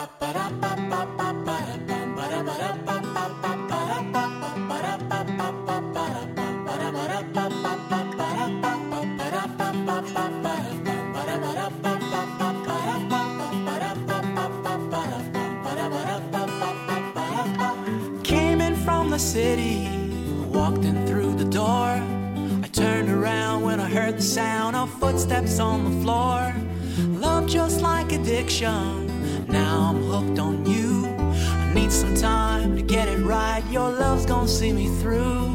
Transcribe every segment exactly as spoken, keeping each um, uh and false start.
Came in from the city, walked in through the door. I turned around when I heard the sound of footsteps on the floor. Love just like addiction, now I'm hooked on you. I need some time to get it right, your love's gonna see me through.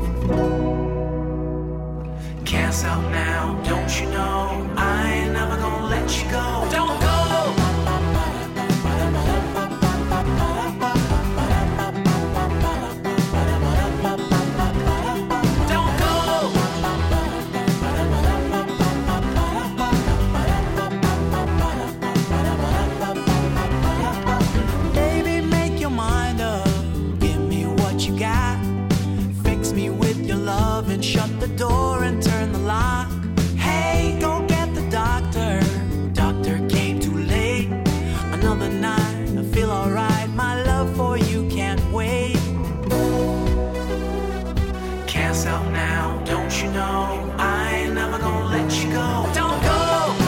Can't stop now, don't you know, I ain't never gonna let you go. Don't go! And shut the door and turn the lock. Hey, go get the doctor. Doctor came too late. Another night, I feel alright. My love for you can't wait. Can't stop now, don't you know, I ain't never gonna let you go. Don't go!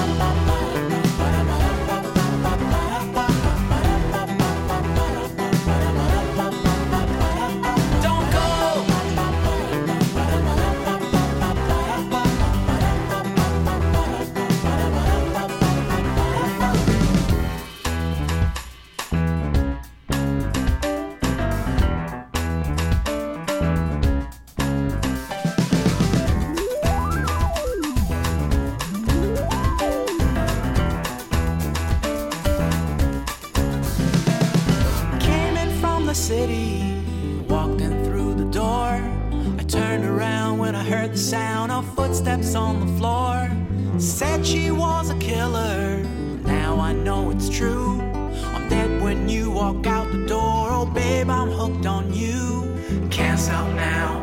City, walked in through the door. I turned around when I heard the sound of footsteps on the floor. Said she was a killer, now I know it's true. I'm dead when you walk out the door. Oh babe, I'm hooked on you. Can't stop now,